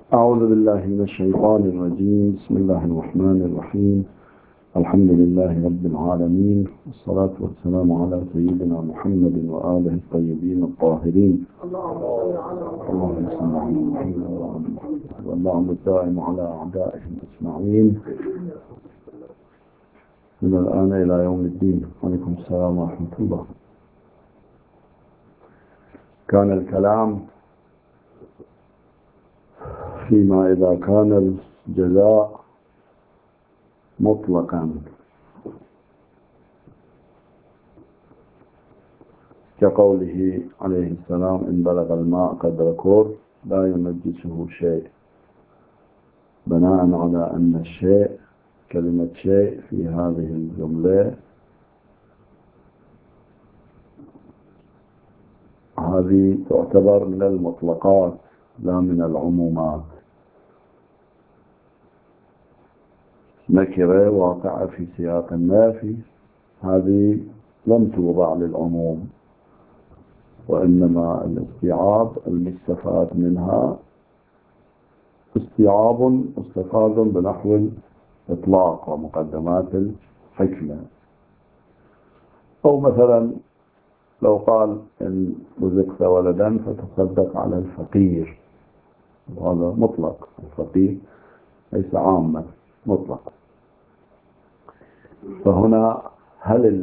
أعوذ بالله من الشيطان الرجيم. بسم الله الرحمن الرحيم. الحمد لله رب العالمين، والصلاة والسلام على سيدنا محمد وآله الطيبين الطاهرين. اللهم صل على محمد وعلى محمد، واللهم الدائم على أعدائهم أجمعين من الآن إلى يوم الدين. عليكم السلام ورحمة الله. كان الكلام فيما إذا كان الجزاء مطلقا كقوله عليه السلام: إن بلغ الماء قدر كور لا ينجسه شيء، بناء على أن الشيء، كلمة شيء في هذه الجملة هذه تعتبر من المطلقات لا من العمومات. نكرة واقعة في سياق النافي هذه لم توضع للعموم، وإنما الاستيعاب المستفاد منها استيعاب مستفاد بنحو الإطلاق ومقدمات الحكمة. أو مثلا لو قال: إن رزقت ولدا فتصدق على الفقير، وهذا مطلق. الفقير ليس عاما، مطلق. فهنا هل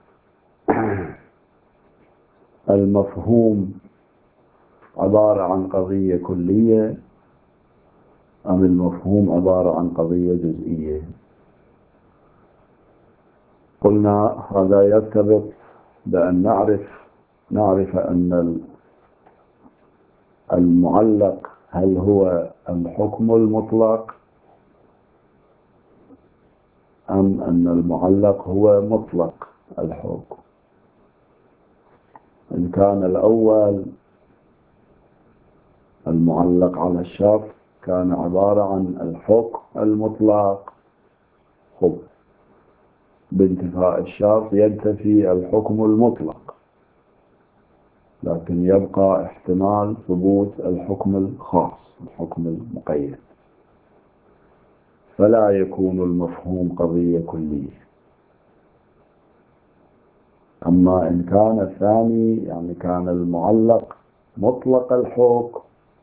المفهوم عبارة عن قضية كلية أم المفهوم عبارة عن قضية جزئية؟ قلنا هذا يرتبط بأن نعرف أن المعلق هل هو الحكم المطلق أم أن المعلق هو مطلق الحكم. إن كان الأول المعلق على الشرط كان عبارة عن الحكم المطلق، بانتفاء الشرط ينتفي الحكم المطلق، لكن يبقى احتمال ثبوت الحكم الخاص، الحكم المقيد، فلا يكون المفهوم قضية كلية. أما إن كان الثاني، يعني كان المعلق مطلق الحكم،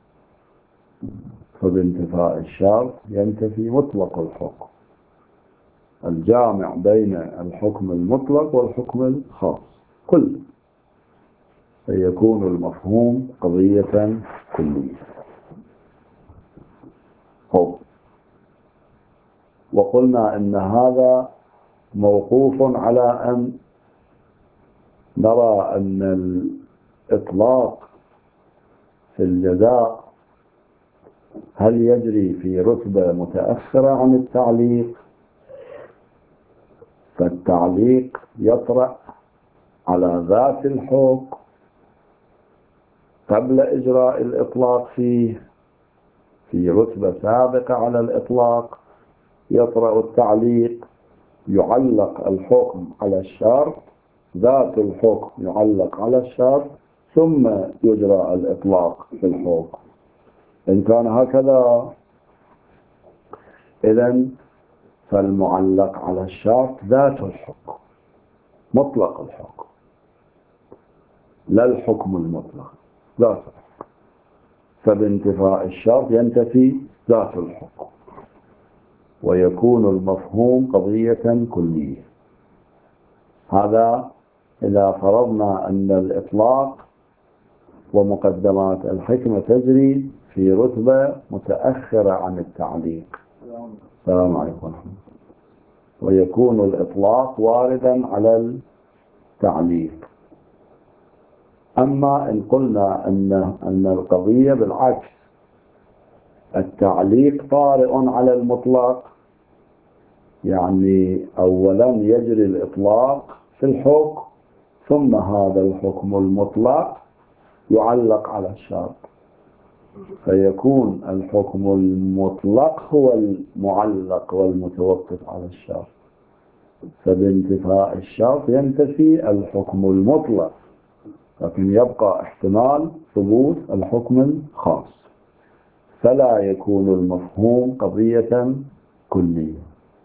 فبانتفاء الشرط ينتفي مطلق الحكم، الجامع بين الحكم المطلق والحكم الخاص كله، فيكون المفهوم قضية كلية. وقلنا إن هذا موقوف على أن نرى أن الإطلاق في الجزاء هل يجري في رتبة متأخرة عن التعليق، فالتعليق يطرأ على ذات الحكم قبل إجراء الإطلاق فيه، في رتبة سابقة على الإطلاق يطرأ التعليق، يعلق الحكم على الشرط، ذات الحكم يعلق على الشرط، ثم يجرى الإطلاق في الحكم. إن كان هكذا إذن فالمعلق على الشرط ذات الحكم، مطلق الحكم، لا الحكم المطلق، ذات الحكم، فبانتفاء الشرط ينتفي ذات الحكم، ويكون المفهوم قضية كلية. هذا إذا فرضنا أن الإطلاق ومقدمات الحكمة تجري في رتبة متأخرة عن التعليق. السلام عليكم ورحمة الله. ويكون الإطلاق واردا على التعليق. أما إن قلنا أن القضية بالعكس، التعليق طارئ على المطلق، يعني أولا يجري الإطلاق في الحكم، ثم هذا الحكم المطلق يعلق على الشرط، فيكون الحكم المطلق هو المعلق والمتوقف على الشرط، فبانتفاء الشرط ينتفي الحكم المطلق، لكن يبقى احتمال ثبوت الحكم الخاص. فلا يكون المفهوم قضية كلية.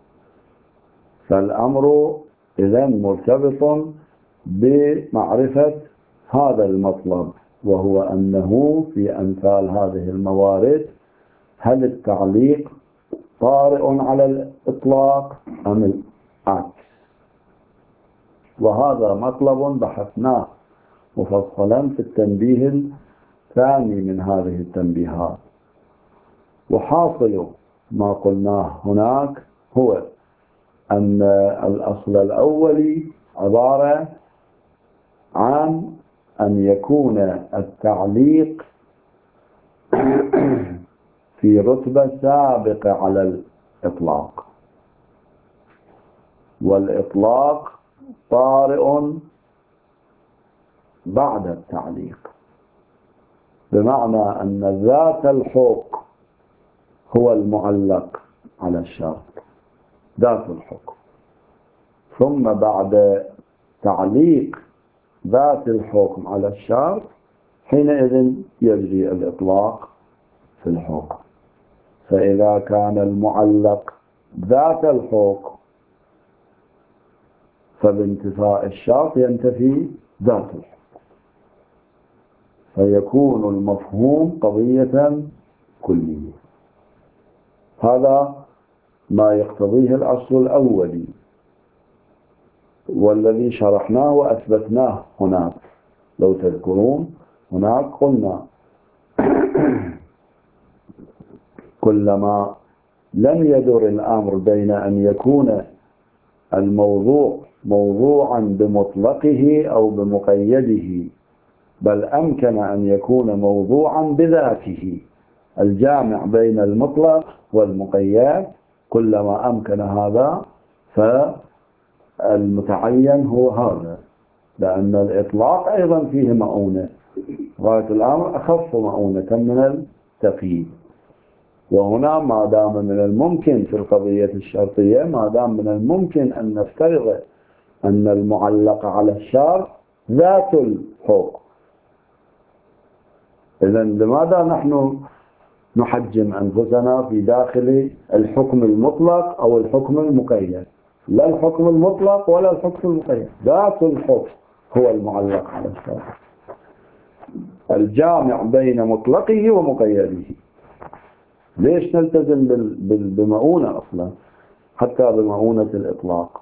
فالأمر إذن مرتبط بمعرفة هذا المطلب، وهو أنه في أمثال هذه الموارد هل التعليق طارئ على الإطلاق أم العكس؟ وهذا مطلب بحثناه مفصلا في التنبيه الثاني من هذه التنبيهات. وحاصل ما قلناه هناك هو أن الأصل الأولي عبارة عن أن يكون التعليق في رتبة سابقة على الإطلاق، والإطلاق طارئ بعد التعليق، بمعنى أن ذات الحكم هو المعلق على الشرط، ذات الحكم، ثم بعد تعليق ذات الحكم على الشرط حينئذ يجري الإطلاق في الحكم. فإذا كان المعلق ذات الحكم فبانتفاء الشرط ينتفي ذات الحكم، فيكون المفهوم قضية كلية. هذا ما يقتضيه الأصل الأولي، والذي شرحناه وأثبتناه هناك. لو تذكرون هناك قلنا كلما لم يدر الأمر بين أن يكون الموضوع موضوعا بمطلقه أو بمقيده، بل أمكن أن يكون موضوعا بذاته الجامع بين المطلق والمقيد، كلما أمكن هذا فالمتعين هو هذا، لأن الإطلاق أيضا فيه مؤونة، غاية الأمر أخف مؤونة من التقييد. وهنا ما دام من الممكن في القضية الشرطية، ما دام من الممكن أن نفترض أن المعلق على الشرط ذات الحكم، إذن لماذا نحن نحجم أنفسنا في داخل الحكم المطلق أو الحكم المقيد؟ لا الحكم المطلق ولا الحكم المقيد، ذات الحكم هو المعلق على الشرط الجامع بين مطلقه ومقيده. ليش نلتزم بمؤونة أصلا، حتى بمؤونة الإطلاق؟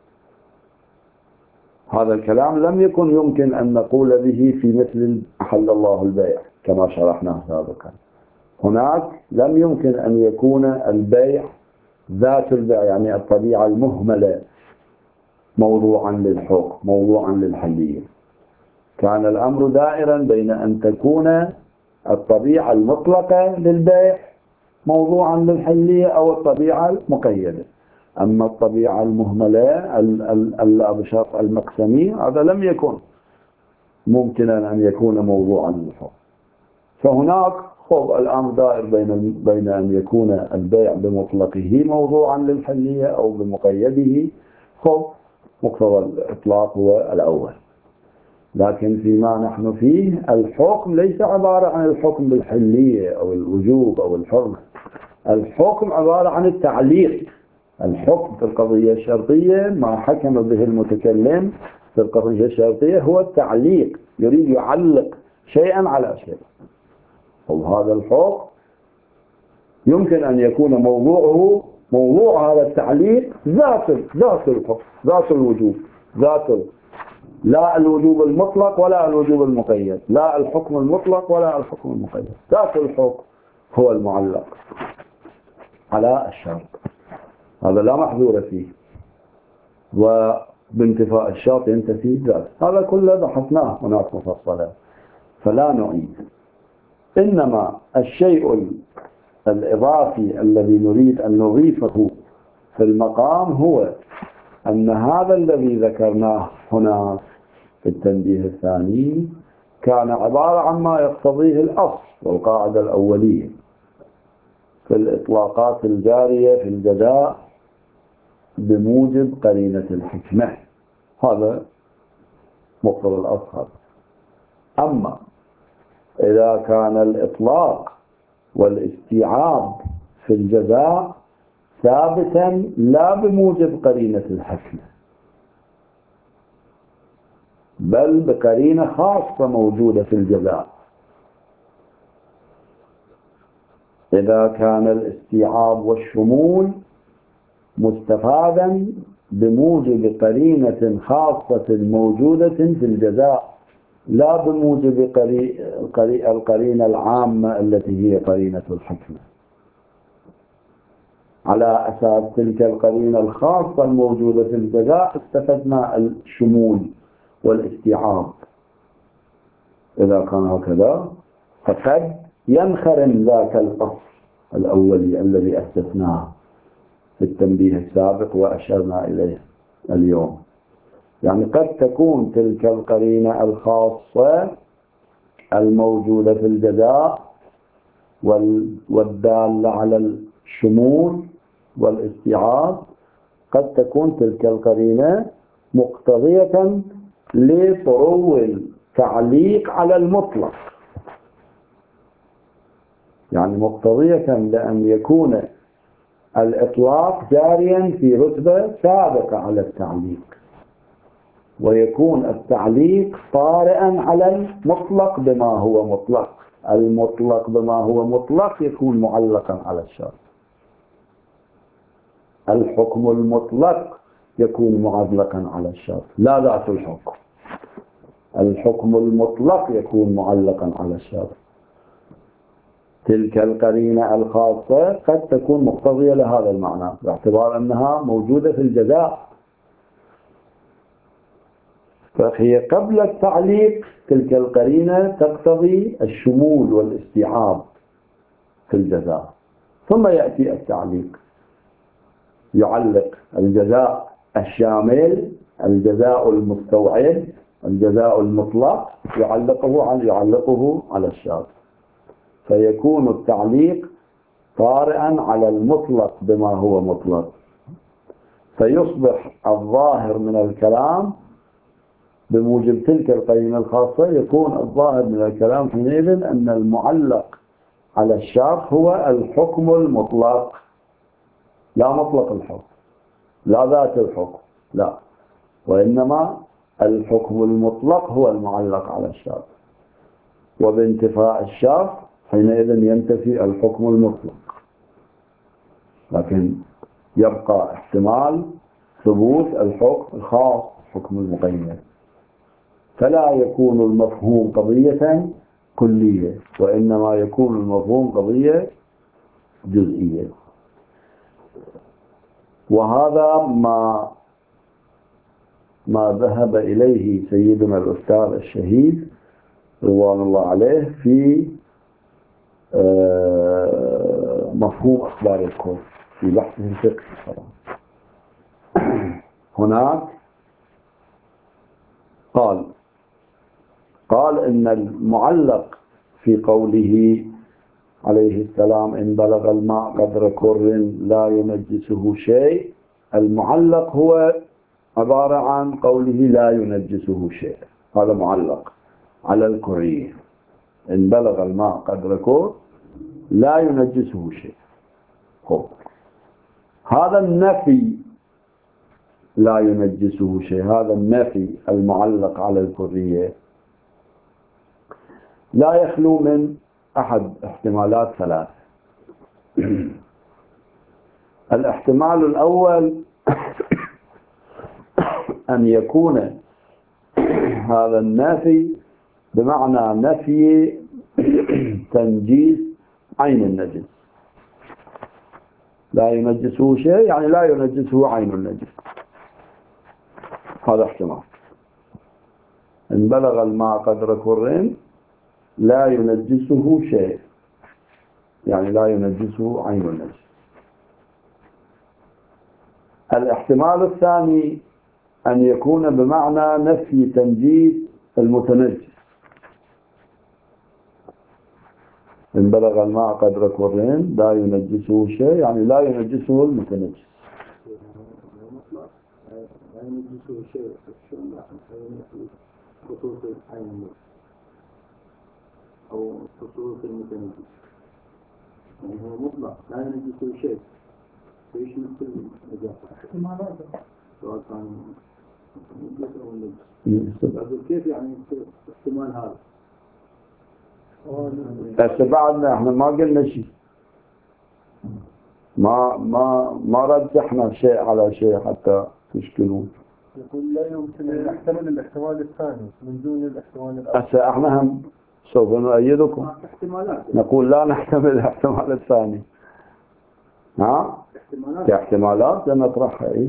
هذا الكلام لم يكن يمكن أن نقول به في مثل أحل الله البيع كما شرحناه سابقا. هناك لم يمكن أن يكون البيع ذات البيع، يعني الطبيعة المهملة، موضوعا للحكم، موضوعا للحلية. كان الأمر دائرا بين أن تكون الطبيعة المطلقة للبيع موضوعا للحلية أو الطبيعة المقيدة. أما الطبيعة المهملة الأبشر المقسمي هذا لم يكن ممكنا أن يكون موضوعا للحكم. فهناك الأمر دائر بين أن يكون البيع بمطلقه موضوعا للحلية أو بمقيده. مقتضى الإطلاق هو الأول. لكن فيما نحن فيه الحكم ليس عبارة عن الحكم بالحلية أو الوجوب أو الحرمة، الحكم عبارة عن التعليق. الحكم في القضية الشرطية ما حكم به المتكلم في القضية الشرطية هو التعليق، يريد يعلق شيئا على شيء. وهذا الحكم يمكن أن يكون موضوع هذا التعليق ذات الحكم، ذات الوجوب، لا الوجوب المطلق ولا الوجوب المقيد، لا الحكم المطلق ولا الحكم المقيد، ذات الحكم هو المعلق على الشرط. هذا لا محذور فيه، وبانتفاء الشرط ينتفي ذات. هذا كله بحثناه هناك مفصلا فلا نعيد. إنما الشيء الإضافي الذي نريد أن نضيفه في المقام هو أن هذا الذي ذكرناه هنا في التنبيه الثاني كان عبارة عن ما يقتضيه الأصل والقاعدة الأولية في الإطلاقات الجارية في الجزاء بموجب قرينة الحكمة. هذا مقتضى الأصل. أما إذا كان الإطلاق والاستيعاب في الجزاء ثابتا لا بموجب قرينة الحكمة، بل بقرينة خاصة موجودة في الجزاء. إذا كان الاستيعاب والشمول مستفادا بموجب قرينة خاصة موجودة في الجزاء لا بموجب القرينة العامة التي هي قرينة الحكمة، على أساس تلك القرينة الخاصة الموجودة في الجزاء استفدنا الشمول والاستيعاب. إذا كان هكذا فقد ينخرم ذاك الأصل الأولي الذي أسسناه في التنبيه السابق وأشرنا إليه اليوم. يعني قد تكون تلك القرينة الخاصة الموجودة في الجزاء والدالة على الشمول والاستيعاب، قد تكون تلك القرينة مقتضية لطرو التعليق على المطلق، يعني مقتضية لأن يكون الإطلاق جاريا في رتبة سابقة على التعليق، ويكون التعليق طارئا على المطلق بما هو مطلق. المطلق بما هو مطلق يكون معلقا على الشرط، الحكم المطلق يكون معلقا على الشرط، لا ذات الحكم. الحكم المطلق يكون معلقا على الشرط. تلك القرينة الخاصة قد تكون مقتضية لهذا المعنى باعتبار أنها موجودة في الجزاء، فهي قبل التعليق تلك القرينة تقتضي الشمول والاستيعاب في الجزاء، ثم يأتي التعليق يعلق الجزاء الشامل، الجزاء المستوعب، الجزاء المطلق، يعلقه على الشرط، فيكون التعليق طارئا على المطلق بما هو مطلق، فيصبح الظاهر من الكلام بموجب تلك القرينة الخاصة، يكون الظاهر من الكلام حينئذ أن المعلق على الشرط هو الحكم المطلق، لا مطلق الحكم، لا ذات الحكم، لا، وإنما الحكم المطلق هو المعلق على الشرط، وبانتفاء الشرط حينئذ ينتفي الحكم المطلق، لكن يبقى احتمال ثبوت الحكم الخاص، حكم المقيد، فلا يكون المفهوم قضية كلية، وإنما يكون المفهوم قضية جزئية. وهذا ما ذهب إليه سيدنا الأستاذ الشهيد رضوان الله عليه في مفهوم أخبار الكون في بحثه الفقهي. هناك قال إن المعلق في قوله عليه السلام إن بلغ الماء قدر كر لا ينجسه شيء، المعلق هو عبارة عن قوله لا ينجسه شيء، هذا معلق على الكرية، إن بلغ الماء قدر كر لا ينجسه شيء. هذا النفي لا ينجسه شيء، هذا النفي المعلق على الكرية لا يخلو من أحد احتمالات ثلاث. الاحتمال الأول أن يكون هذا النفي بمعنى نفي تنجيس عين النجس، لا ينجسه شيء يعني لا ينجسه عين النجس، هذا احتمال. إن بلغ الماء قدر كر لا ينجسه شيء يعني لا ينجسه عين النجس. الاحتمال الثاني أن يكون بمعنى نفي تنجيس المتنجس، إن بلغ الماء قدر كر لا ينجسه شيء يعني لا ينجسه المتنجس. لا ينجسه شيء خصوص العين أو خصوص المتنجس. يعني هو مطلق لا ينجس شيء فيشمل كل النجاسة احتمالات سواء كان نجس أو نجس. لكن كيف يعني احتمال هذا؟ بس بعدنا احنا ما قلنا شيء، ما رجحنا شيء على شيء حتى تشكلون. يقول لا يمكن أن يحتمل الاحتمال الثاني من دون الاحتمال الأول. هسه احنا هم سوف نؤيدكم، نقول لا نحتمل الاحتمال الثاني. احتمالات لنطرحها. ايه؟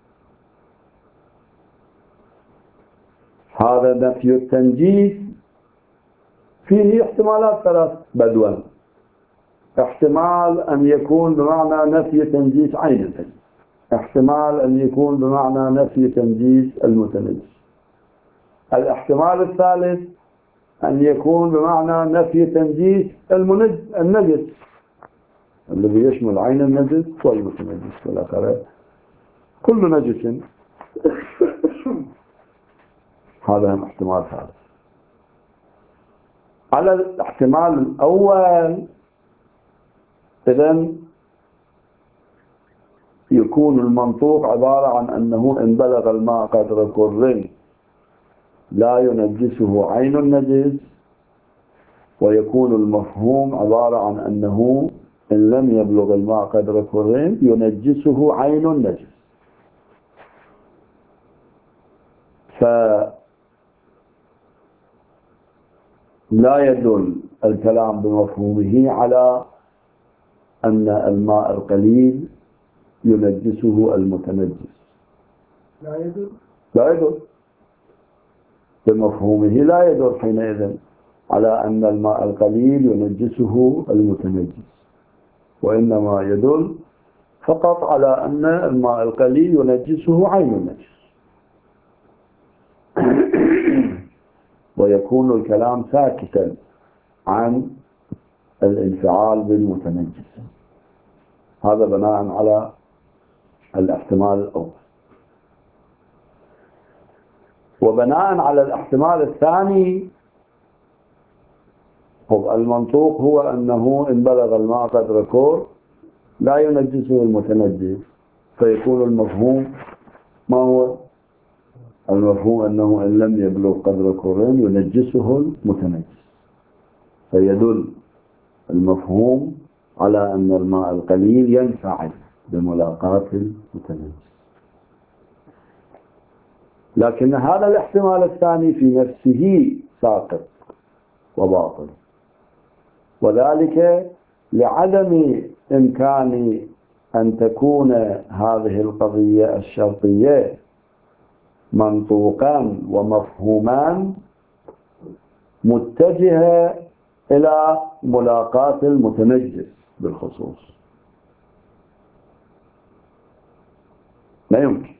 هذا نفي التنجيس فيه احتمالات ثلاث بدوا. احتمال أن يكون بمعنى نفي تنجيس عين النجس، احتمال أن يكون بمعنى نفي تنجيس المتنجس، الاحتمال الثالث أن يكون بمعنى نفي تنجيس النجس الذي يشمل عين النجس والمتنجس والآخر كل نجس. هذا هم احتمال ثالث. على الاحتمال الأول إذن يكون المنطوق عبارة عن أنه إن بلغ الماء قدر كر لا ينجسه عين النجس، ويكون المفهوم عبارة عن أنه إن لم يبلغ الماء قدر كر ينجسه عين النجس. فلا يدل الكلام بمفهومه على أن الماء القليل ينجسه المتنجس. لا يدل بمفهومه، لا يدل حينئذ على أن الماء القليل ينجسه المتنجس، وإنما يدل فقط على أن الماء القليل ينجسه عين النجس. ويكون الكلام ساكتا عن الانفعال بالمتنجس. هذا بناء على الاحتمال الأول. وبناء على الاحتمال الثاني المنطوق هو أنه إن بلغ الماء قدر كور لا ينجسه المتنجس، فيكون المفهوم ما هو؟ المفهوم أنه إن لم يبلغ قدر كورين ينجسه المتنجس، فيدل المفهوم على أن الماء القليل ينفعل بملاقاة المتنجس. لكن هذا الاحتمال الثاني في نفسه ساقط وباطل، وذلك لعدم إمكان أن تكون هذه القضية الشرطية منطوقا ومفهوما متجهة إلى ملاقاة المتنجس بالخصوص. لا يمكن،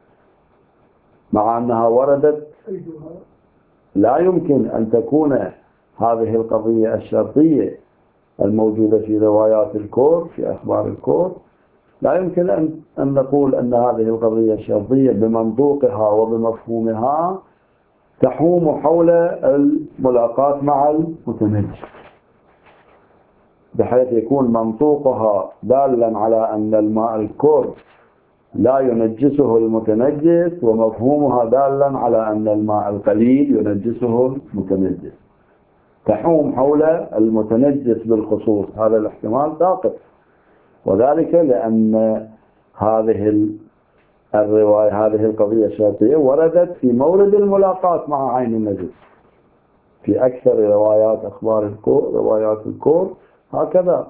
مع أنها وردت. لا يمكن أن تكون هذه القضية الشرطية الموجودة في روايات الكور في أخبار الكور، لا يمكن أن نقول أن هذه القضية الشرطية بمنطوقها وبمفهومها تحوم حول الملاقاة مع المتنجس، بحيث يكون منطوقها دالا على أن الماء الكور لا ينجسه المتنجس، ومفهومها دالا على أن الماء القليل ينجسه المتنجس، تحوم حول المتنجس بالخصوص. هذا الاحتمال ساقط، وذلك لأن هذه الرواية هذه القضية الشرطية وردت في مورد الملاقاة مع عين النجس. في أكثر روايات أخبار الكور روايات الكور هكذا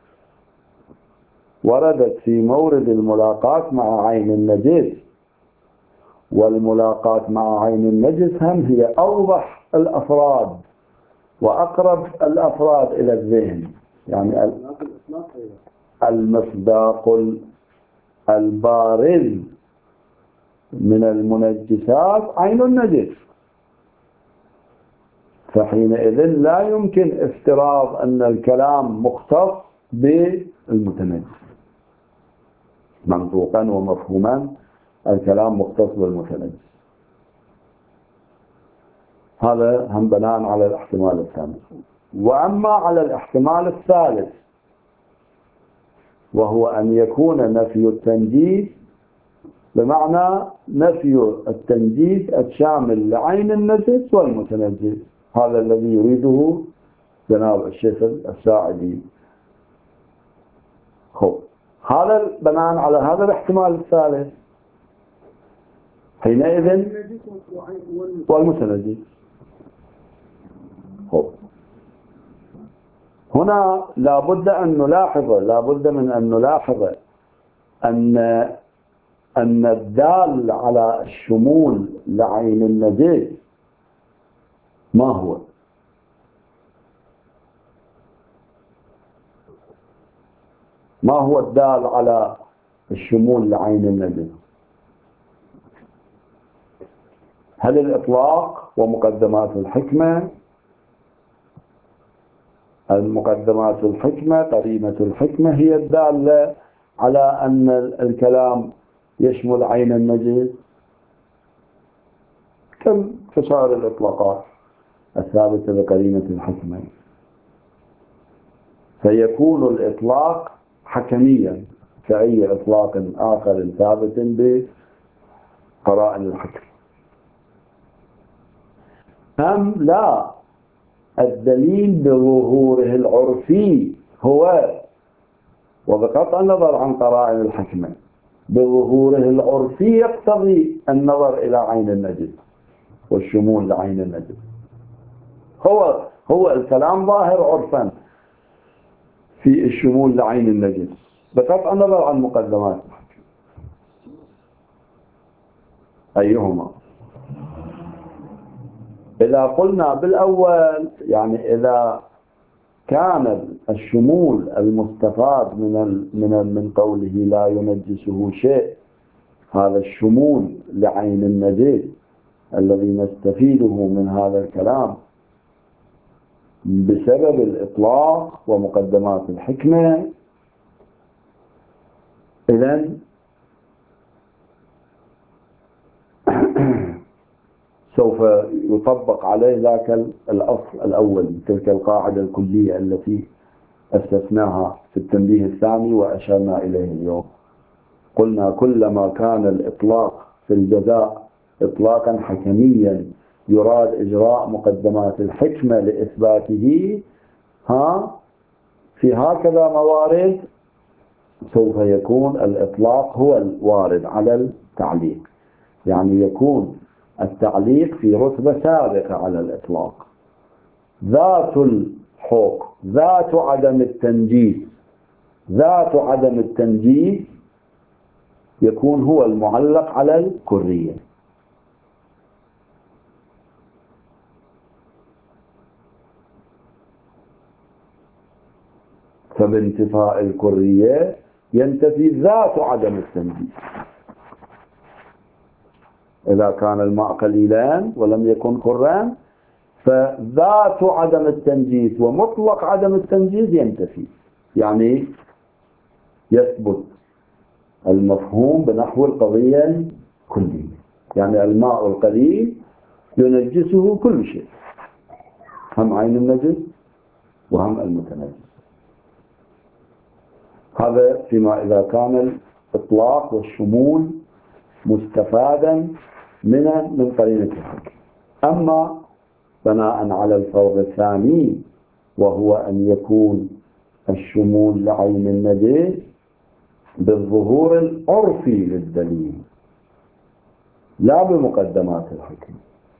وردت في مورد الملاقاة مع عين النجس، والملاقاة مع عين النجس هم هي أوضح الأفراد وأقرب الأفراد إلى الذهن، يعني المصداق البارز من المنجسات عين النجس. فحينئذ لا يمكن افتراض أن الكلام مختص بالمتنجس، منطوقا ومفهوما الكلام مختص بالمتنجس. هذا هم بناء على الاحتمال الثاني. وأما على الاحتمال الثالث وهو أن يكون نفي التنجيس بمعنى نفي التنجيس الشامل لعين النجس والمتنجس. هذا الذي يريده جناب الشيخ الساعدي. هذا بناء على هذا الاحتمال الثالث حينئذ والمتنجس. هنا لابد من أن نلاحظ أن الدال على الشمول لعين النجس ما هو؟ ما هو الدال على الشمول لعين النجس؟ هل الإطلاق ومقدمات الحكمة؟ المقدمات الحكمة قرينة الحكمة هي الدالة على أن الكلام يشمل عين النجس كم كسائر الإطلاقات الثابتة بقرينة الحكمة. فيكون الإطلاق حكميا كأي إطلاق آخر ثابت بقرائن الحكم. أم لا، الدليل بظهوره العرفي هو، وبقطع النظر عن قرائن الحكمة، بظهوره العرفي يقتضي النظر إلى عين النجس والشمول لعين النجس. هو الكلام ظاهر عرفا في الشمول لعين النجس بقطع النظر عن مقدمات الحكمة. أيهما؟ إذا قلنا بالأول يعني إذا كان الشمول المستفاد من قوله لا ينجسه شيء، هذا الشمول لعين النجس الذي نستفيده من هذا الكلام بسبب الإطلاق ومقدمات الحكمة، إذن سوف يطبق عليه ذاك الأصل الأول، تلك القاعدة الكلية التي استثناها في التنبيه الثاني وأشرنا إليه اليوم. قلنا كلما كان الإطلاق في الجزاء إطلاقا حكميا يراد إجراء مقدمات الحكمة لإثباته في هكذا موارد سوف يكون الإطلاق هو الوارد على التعليق، يعني يكون التعليق في رتبة سابقة على الإطلاق. ذات الحكم، ذات عدم التنجيس يكون هو المعلق على الكرية. فبانتفاء الكرية ينتفي ذات عدم التنجيس. إذا كان الماء قليلان ولم يكن كران فذات عدم التنجيس ومطلق عدم التنجيس ينتفي، يعني يثبت المفهوم بنحو القضية الكلية، يعني الماء القليل ينجسه كل شيء، هم عين النجس وهم المتنجس. هذا فيما إذا كان الإطلاق والشمول مستفادا من قرينة الحكم. أما بناء على الفرض الثاني وهو أن يكون الشمول لعين النجس بالظهور العرفي للدليل لا بمقدمات الحكم،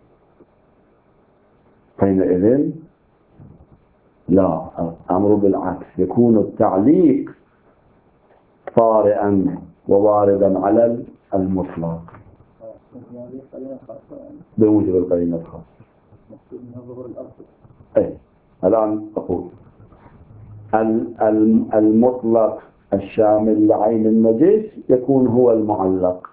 حينئذ لا، الأمر بالعكس، يكون التعليق طارئا وواردا على المطلق بوجب القرينة الخاصة. الآن أقول المطلق الشامل لعين النجس يكون هو المعلق،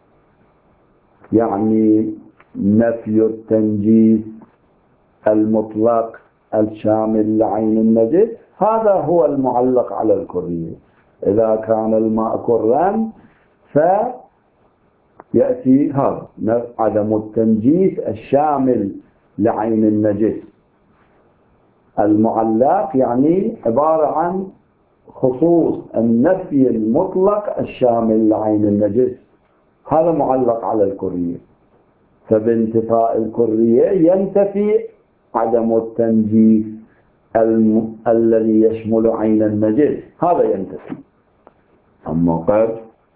يعني نفي التنجيس المطلق الشامل لعين النجس هذا هو المعلق على الكرية. إذا كان الماء كرا فيأتي هذا عدم التنجيس الشامل لعين النجس المعلق، يعني عبارة عن خصوص النفي المطلق الشامل لعين النجس، هذا معلق على الكرية. فبانتفاء الكرية ينتفي عدم التنجيس الذي يشمل عين النجس، هذا ينتفي. أما قد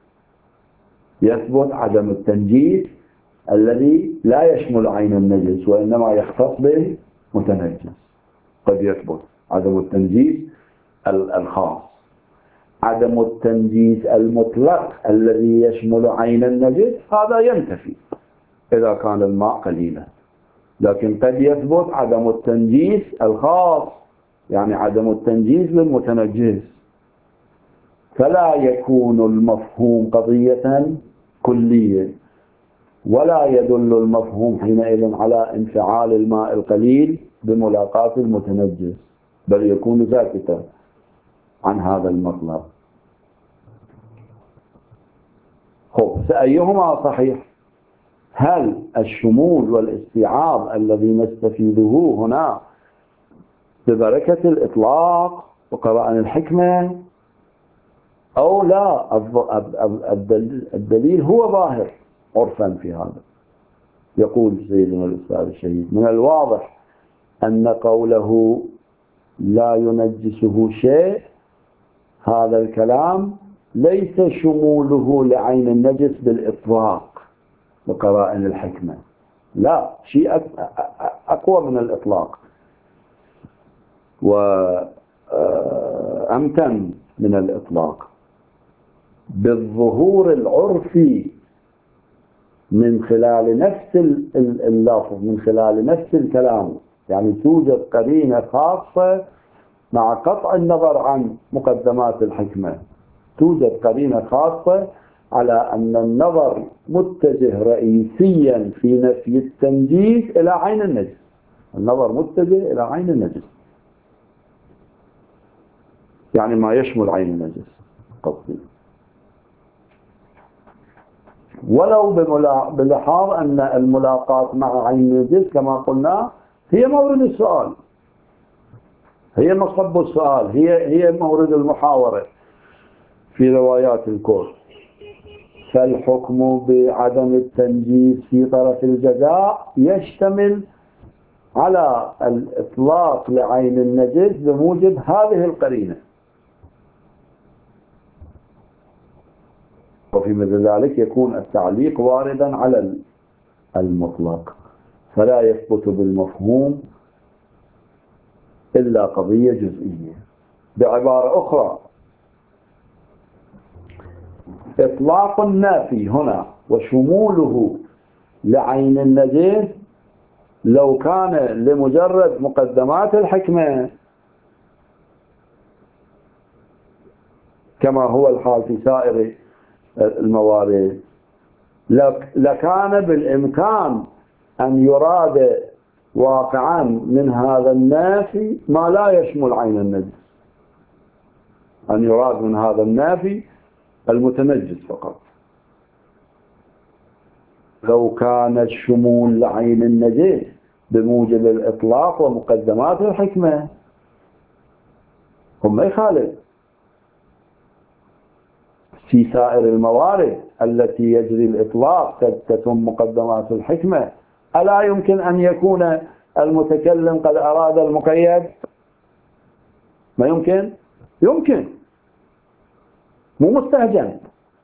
يثبت عدم التنجيس الذي لا يشمل عين النجس وإنما يختص بالمتنجس. قد يثبت عدم التنجيس الخاص. عدم التنجيس المطلق الذي يشمل عين النجس هذا ينتفي إذا كان الماء قليلا. لكن قد يثبت عدم التنجيس الخاص، يعني عدم التنجيس للمتنجس، فلا يكون المفهوم قضية كلية، ولا يدل المفهوم حينئذ على انفعال الماء القليل بملاقاة المتنجس، بل يكون ساكتا عن هذا المطلب. فأيهما صحيح؟ هل الشمول والاستيعاب الذي نستفيده هنا ببركة الإطلاق وقرائن الحكمة، أو لا الدليل هو ظاهر عرفا في هذا؟ يقول سيدنا الأستاذ الشهيد: من الواضح أن قوله لا ينجسه شيء، هذا الكلام ليس شموله لعين النجس بالإطلاق بقرائن الحكمة، لا، شيء أقوى من الإطلاق وأمتن من الإطلاق، بالظهور العرفي من خلال نفس اللفظ، من خلال نفس الكلام. يعني توجد قرينة خاصة مع قطع النظر عن مقدمات الحكمة، توجد قرينة خاصة على أن النظر متجه رئيسيا في نفي التنجيس إلى عين النجس. النظر متجه إلى عين النجس، يعني ما يشمل عين النجس قصدي، ولو بلحاظ أن الملاقاة مع عين النجس كما قلنا هي مورد السؤال، هي مصب السؤال، هي مورد المحاورة في روايات الكون. فالحكم بعدم التنجيس في طرف الجزاء يشتمل على الإطلاق لعين النجس بموجب هذه القرينة، وفي مثل ذلك يكون التعليق واردا على المطلق، فلا يثبت بالمفهوم إلا قضية جزئية. بعبارة أخرى، إطلاق النافي هنا وشموله لعين النجس لو كان لمجرد مقدمات الحكمة كما هو الحال في سائر الموارد، لكان بالإمكان أن يراد واقعا من هذا النافي ما لا يشمل عين النجس، أن يراد من هذا النافي المتنجس فقط. لو كان الشمول لعين النجس بموجب الإطلاق ومقدمات الحكمة هم ما يخالف في سائر الموارد التي يجري الإطلاق قد تتم مقدمات الحكمة، ألا يمكن أن يكون المتكلم قد أراد المقيد؟ ما يمكن؟ يمكن، مو مستهجن.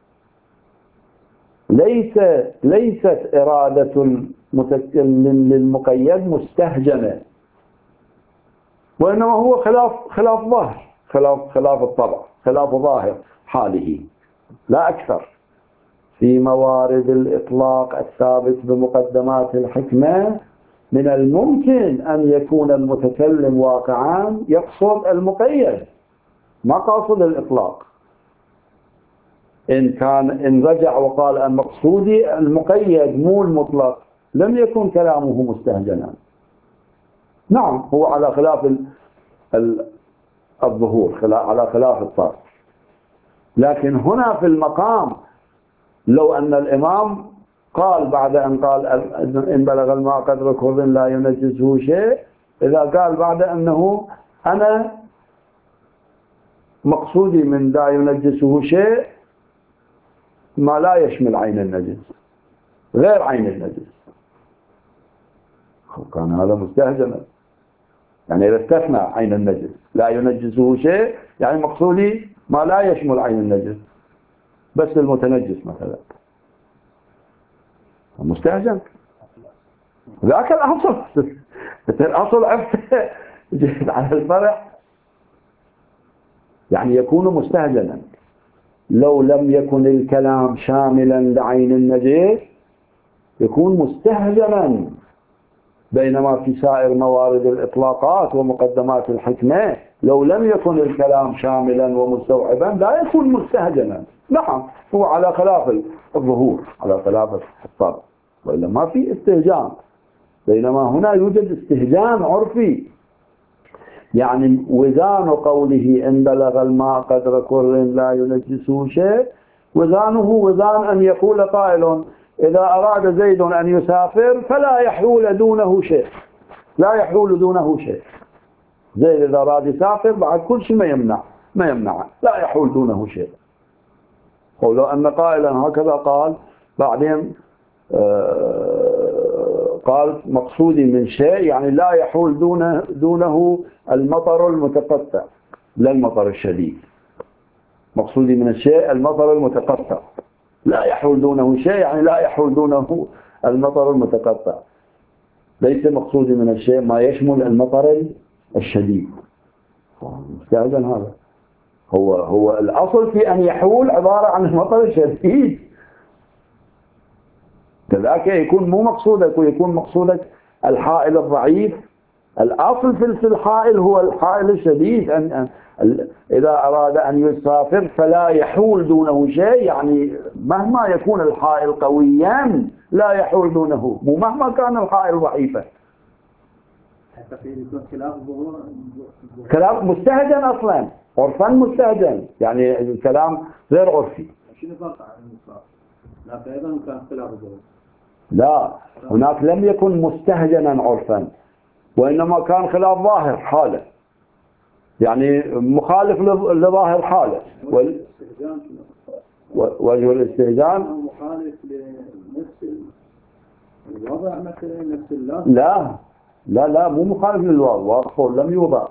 ليست إرادة المتكلم للمقيد مستهجنة، وإنما هو خلاف ظاهر، خلاف الطبع، خلاف ظاهر حاله لا أكثر. في موارد الإطلاق الثابت بمقدمات الحكمة من الممكن أن يكون المتكلم واقعا يقصد المقيد، ما قاصد الإطلاق. إن رجع وقال أن مقصودي المقيد مو المطلق لم يكن كلامه مستهجنا. نعم، هو على خلاف الظهور، على خلاف الطرف. لكن هنا في المقام لو أن الإمام قال بعد أن قال إن بلغ الماء قدر كرد لا ينجسه شيء، إذا قال بعد أنه أنا مقصودي من لا ينجسه شيء ما لا يشمل عين النجس غير عين النجس، كان هذا مستهجنا. يعني إذا استثنى عين النجس لا ينجسه شيء، يعني مقصودي ما لا يشمل عين النجس بس المتنجس مثلا، مستهجن. ذاك الأصل الأصل عفته جهد على الفرع، يعني يكون مستهجنا. لو لم يكن الكلام شاملا لعين النجس يكون مستهجنا، بينما في سائر موارد الإطلاقات ومقدمات الحكمة لو لم يكن الكلام شاملا ومستوعبا لا يكون مستهجنا. نعم هو على خلاف الظهور، على خلاف الطبع، وإلا ما في استهجان. بينما هنا يوجد استهجان عرفي، يعني وزان قوله إن بلغ الماء قدر كر لا ينجسه شيء، وزانه وزان أن يقول قائل إذا أراد زيد أن يسافر فلا يحول دونه شيء، لا يحول دونه شيء. زيد إذا أراد يسافر بعد كل شيء ما يمنع لا يحول دونه شيء. ولو أن قائلا هكذا قال بعدين قال مقصودي من شيء يعني لا يحول دونه المطر المتقطع لا المطر الشديد، مقصودي من الشيء المطر المتقطع، لا يحول دونه شيء يعني لا يحول دونه المطر المتقطع، ليس مقصودي من الشيء ما يشمل المطر الشديد. مستهجن هذا. هو الأصل في أن يحول عبارة عن المطر الشديد، كذلك يكون مو مقصودك ويكون مقصودك الحائل الضعيف. الأصل في الحائل هو الحائل الشديد. إذا أراد أن يسافر فلا يحول دونه شيء، يعني مهما يكون الحائل قويا لا يحول دونه، مو مهما كان الحائل ضعيفا. كلام مستهجن أصلا، عرفا مستهجن، يعني الكلام غير عرفي. شنو فرق عن المصاب؟ لا أيضا كان خلاف الظهور. لا هناك لم يكن مستهجنا عرفا، وإنما كان خلاف ظاهر حاله، يعني مخالف لظاهر حاله. وجه الاستهجان مخالف لنفس الوضع مثلا نفس اللفظ. لا مو مخالف للوضع، لم يوضع.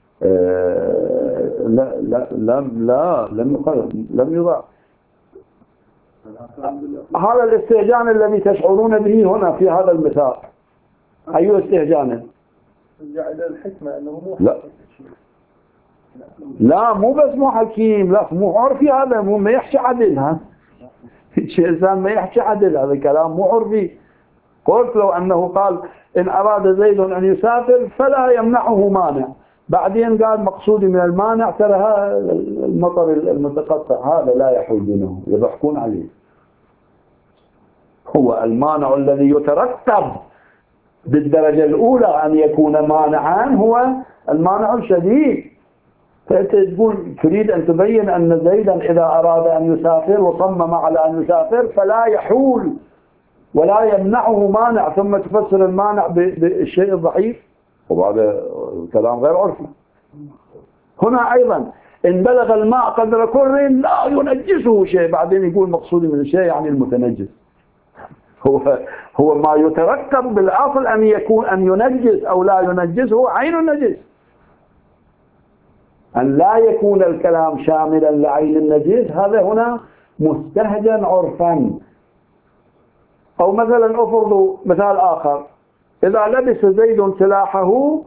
لم يوضع. هذا الاستهجان الذي تشعرون به هنا في هذا المثال أي استهجان؟ جعل الحكمة أنه مو لا مو بس مو حكيم، لا مو عرفي، هذا مو ما يحكي عدل. ها شيء إنسان ما يحكي عدل، هذا كلام مو عرفي. قلت لو أنه قال إن أراد زيد أن يسافر فلا يمنعه مانع، بعدين قال مقصودي من المانع ترى المطر المتقطع هذا لا يحول دونه، يضحكون عليه. هو المانع الذي يترتب بالدرجة الأولى أن يكون مانعا هو المانع الشديد. فأنت تقول تريد أن تبين أن زيدا إذا أراد أن يسافر وصمم على أن يسافر فلا يحول ولا يمنعه مانع، ثم تفسر المانع بالشيء الضعيف، وهذا كلام غير عرفي. هنا أيضا إن بلغ الماء قدر كر لا ينجسه شيء، بعدين يقول مقصودي من الشيء يعني المتنجس. هو ما يترتب بالأصل أن يكون أن ينجس أو لا ينجس هو عين النجس. أن لا يكون الكلام شاملا لعين النجس هذا هنا مستهجن عرفا. أو مثلا أفرض مثال آخر، إذا لبس زيد سلاحه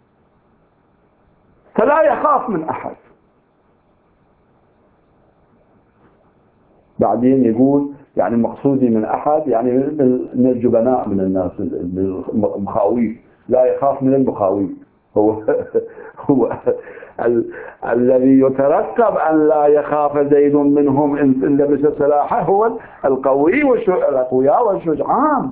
فلا يخاف من أحد، بعدين يقول يعني مقصودي من أحد يعني من الجبناء من الناس المخاويف، لا يخاف من المخاويف. هو الذي يترتب أن لا يخاف زيد منهم إن لبس سلاحه هو القوي والأقوياء والشجعان.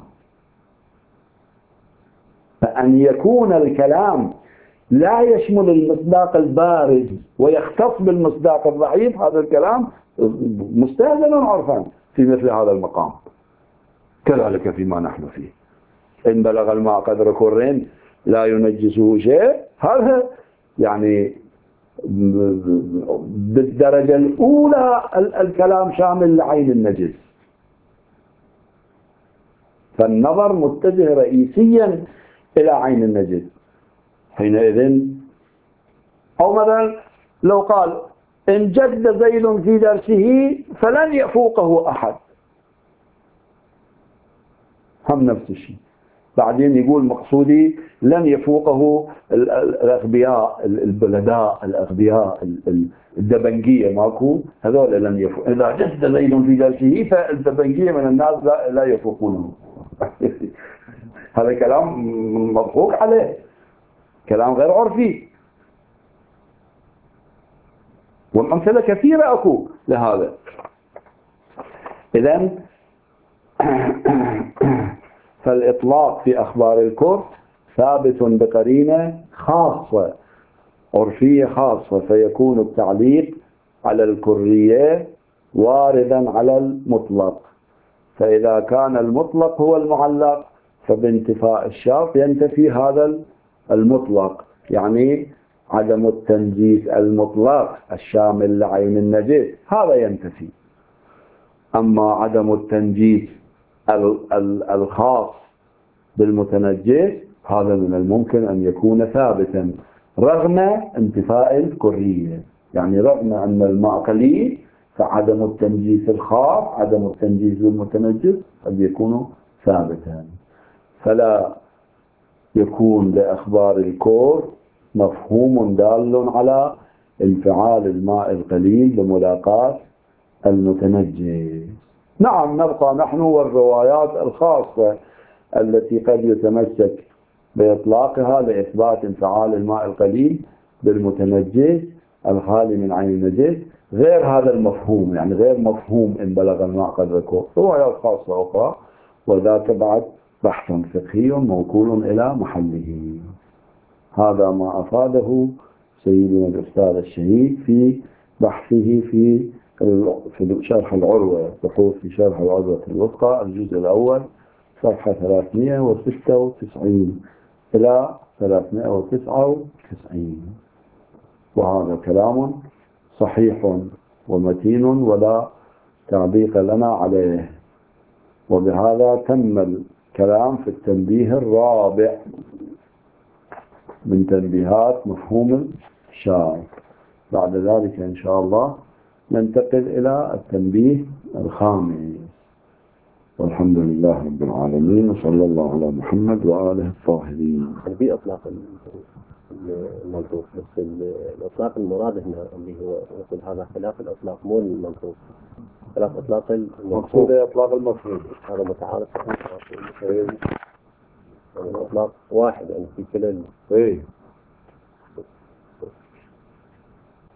فأن يكون الكلام لا يشمل المصداق البارز ويختص بالمصداق الضعيف، هذا الكلام مستهزئ عرفا في مثل هذا المقام. كذلك فيما نحن فيه إن بلغ الماء قدر كرين لا ينجسه شيء، هذا يعني بالدرجة الأولى الكلام شامل لعين النجس، فالنظر متجه رئيسيا إلى عين النجس حينئذ. أو مثلا لو قال إن جد زيد في درسه فلن يفوقه أحد، هم نفس الشيء. بعدين يقول مقصودي لن يفوقه الأغبياء البلداء الأغبياء الدبنجية ماكو، هذول لن يفوق. إذا جد زيد في درسه فالدبنجية من الناس لا يفوقونه. هذا كلام مضحوك عليه، كلام غير عرفي، والأمثلة كثيرة أكو لهذا. إذن فالإطلاق في أخبار الكفر ثابت بقرينة خاصة عرفية خاصة، فيكون التعليق على الكرية واردا على المطلق. فإذا كان المطلق هو المعلق فبانتفاء الشرط ينتفي هذا المطلق، يعني عدم التنجيس المطلق الشامل لعين النجس هذا ينتفي. أما عدم التنجيس الخاص بالمتنجس هذا من الممكن أن يكون ثابتا رغم انتفاء الكرية، يعني رغم أن الماء قليل فعدم التنجيس الخاص عدم التنجيس بالمتنجس قد يكون ثابتا. فلا يكون لأخبار الكفر مفهوم دال على انفعال الماء القليل لملاقاة المتنجس. نعم، نبقى نحن والروايات الخاصة التي قد يتمسك بإطلاقها لإثبات انفعال الماء القليل بالمتنجس الخالي من عين النجس غير هذا المفهوم، يعني غير مفهوم إن بلغ الماء قدره. روايات خاصة أخرى وذاك بعد بحث فقهي موكول إلى محله. هذا ما أفاده سيدنا الأستاذ الشهيد في بحثه في شرح العروة، بحوث في شرح العروة الوثقى الجزء الأول صفحة 396 إلى 399. وهذا كلام صحيح ومتين ولا تعليق لنا عليه. وبهذا تم الكلام في التنبيه الرابع من تنبيهات مفهوم الشارع. بعد ذلك إن شاء الله ننتقل إلى التنبيه الخامس. والحمد لله رب العالمين، وصلى الله على محمد وآله الطاهرين. في أطلاق المنطوق، بس الأطلاق المراد هنا اللي هو يقول هذا خلاف الأطلاق مو المنطوق، خلاف أطلاق المنطوق أطلاق المفهوم هذا متعارض يعني الأطلاق واحد يعني في كل